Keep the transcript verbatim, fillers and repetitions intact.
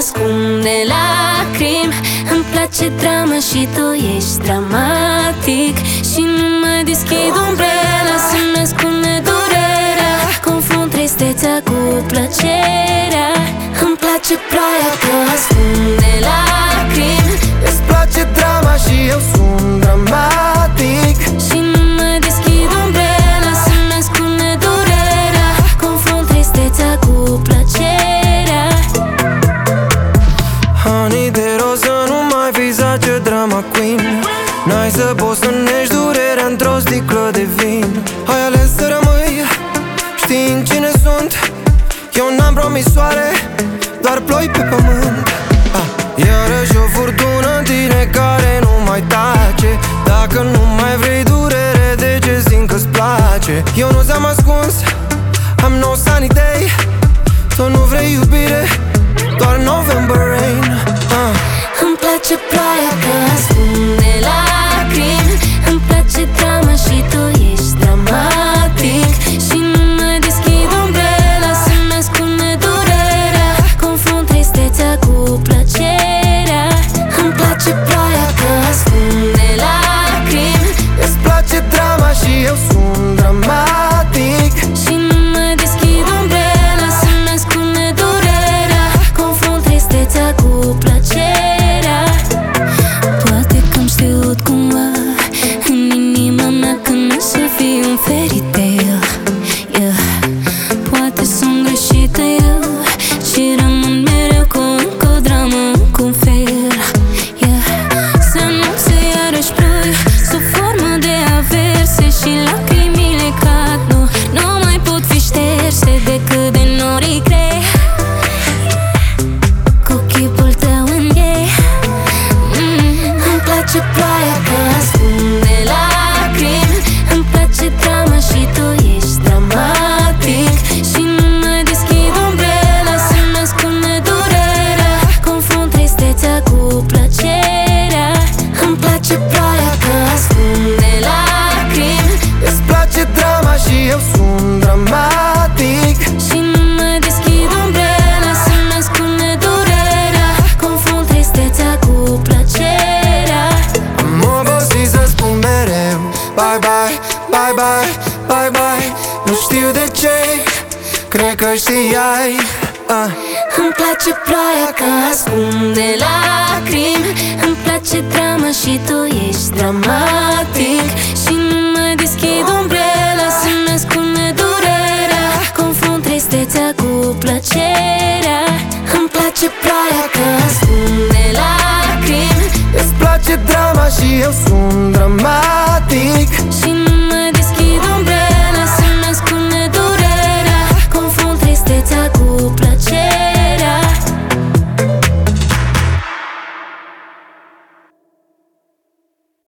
ascunde lacrimi. Îmi place drama și tu ești dramatic. Și nu mai deschid umbrela să-mi ascunde durerea. Confund tristețea cu plăcerea. Îmi place ploaia că ascunde lacrimi. Îți place drama și eu sunt dramatic. Și nu mai deschid umbrela să-mi ascunde durerea. Confund tristețea cu plăcerea. Honey, te rog să nu mai fiți zace drama queen. N-ai să poți să nești durerea într-o sticlă de vin. Ai ales să rămâi știind cine sunt. Eu n-am promisoare, doar ploi pe pământ. ah. Iarăși o furtună în tine care nu mai tace. Dacă nu mai vrei durere, de ce simt că-ți place? Eu nu ți-am ascuns, am no sunny day. Tu nu vrei iubire, doar November rain. ah. Îmi place ploaia că ascunde lacrimi. Îmi place drama și tu ești dramatic. Și nu mai deschid umbrela să-mi ascunde durerea. Confund tristețea cu plăcerea. Îmi place ploaia că ascunde lacrimi. Îți place drama și eu sunt dramatic. Și nu mai deschid umbrela să-mi ascunde durerea. Confund tristețea cu plăcerea. Poate că-am știut cumva în inima mea că nu să fii un fairy tale, yeah. Poate sunt greșită eu și rămân mereu cu încă o dramă, cu un fel, yeah. Să nu se iarăși ploi sub formă de averse și lacrimile cad. Nu, nu mai pot fi șterse decât de norii grei. Cu chipul tău în ei. mm, Îmi place ploaia că ascunde lacrimi. Îmi place drama și tu ești dramatic. Și nu mai deschid umbrela să-mi ascunde durerea. Confund tristețea cu plăcerea. Îmi place ploaia că ascunde lacrimi. Îți place drama și eu sunt dramatic. Și nu mai deschid umbrela să-mi ascunde durerea. Confund tristețea cu plăcerea. Am obosit să spun mereu bye bye, bye bye, bye bye. Nu știu de ce, cred că știai. ah. Îmi place ploaia că ascunde lacrimi. Îmi place drama și tu ești dramatic. Și nu mai deschid umbrela să-mi ascunde durerea. Confund tristețea cu plăcerea. Îmi place ploaia că ascunde lacrimi. Îți place drama și eu sunt dramatic.